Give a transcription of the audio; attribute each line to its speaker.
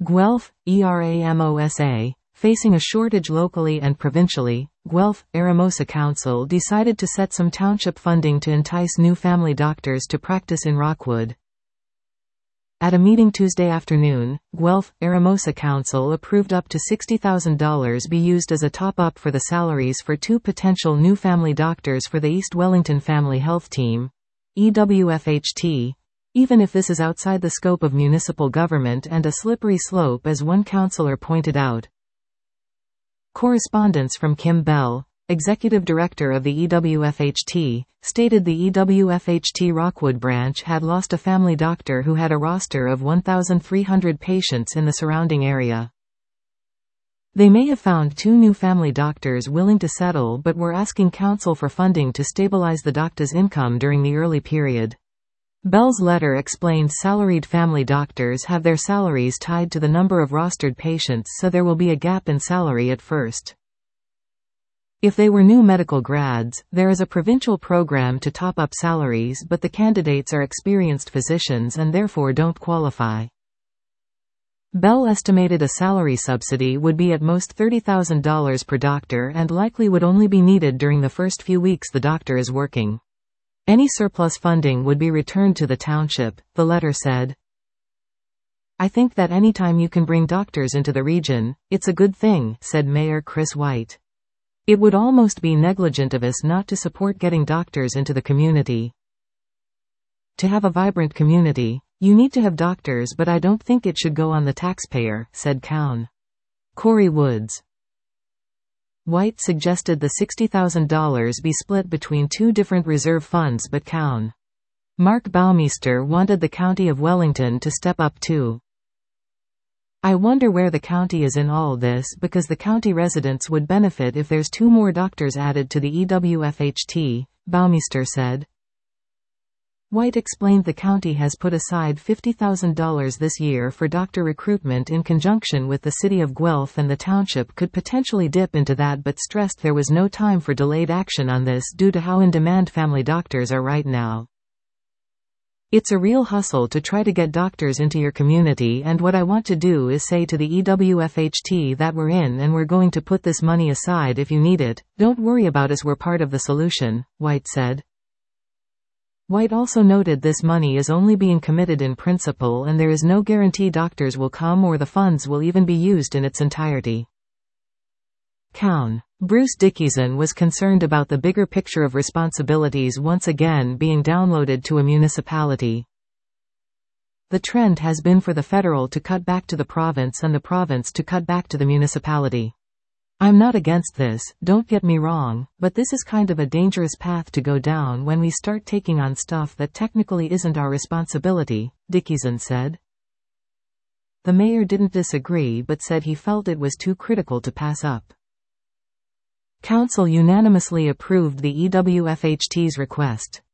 Speaker 1: Guelph, ERAMOSA. Facing a shortage locally and provincially, Guelph, Eramosa Council decided to set some township funding to entice new family doctors to practice in Rockwood. At a meeting Tuesday afternoon, Guelph, Eramosa Council approved up to $60,000 be used as a top-up for the salaries for 2 potential new family doctors for the East Wellington Family Health Team, EWFHT, even if this is outside the scope of municipal government and a slippery slope, as one councillor pointed out. Correspondence from Kim Bell, executive director of the EWFHT, stated the EWFHT Rockwood branch had lost a family doctor who had a roster of 1,300 patients in the surrounding area. They may have found 2 new family doctors willing to settle, but were asking council for funding to stabilize the doctor's income during the early period. Bell's letter explained salaried family doctors have their salaries tied to the number of rostered patients, so there will be a gap in salary at first. If they were new medical grads, there is a provincial program to top up salaries, but the candidates are experienced physicians and therefore don't qualify. Bell estimated a salary subsidy would be at most $30,000 per doctor and likely would only be needed during the first few weeks the doctor is working. Any surplus funding would be returned to the township, the letter said. I think that any time you can bring doctors into the region, it's a good thing, said Mayor Chris White. It would almost be negligent of us not to support getting doctors into the community. To have a vibrant community, you need to have doctors, but I don't think it should go on the taxpayer, said Cowan. Corey Woods. White suggested the $60,000 be split between 2 different reserve funds, but Cowan. Mark Baumeister wanted the County of Wellington to step up too. I wonder where the county is in all this, because the county residents would benefit if there's 2 more doctors added to the EWFHT, Baumeister said. White explained the county has put aside $50,000 this year for doctor recruitment in conjunction with the city of Guelph, and the township could potentially dip into that, but stressed there was no time for delayed action on this due to how in demand family doctors are right now. It's a real hustle to try to get doctors into your community, and what I want to do is say to the EWFHT that we're in and we're going to put this money aside if you need it. Don't worry about us, we're part of the solution, White said. White also noted this money is only being committed in principle and there is no guarantee doctors will come or the funds will even be used in its entirety. Cowan. Bruce Dickinson was concerned about the bigger picture of responsibilities once again being downloaded to a municipality. The trend has been for the federal to cut back to the province and the province to cut back to the municipality. I'm not against this, don't get me wrong, but this is kind of a dangerous path to go down when we start taking on stuff that technically isn't our responsibility, Dickinson said. The mayor didn't disagree but said he felt it was too critical to pass up. Council unanimously approved the EWFHT's request.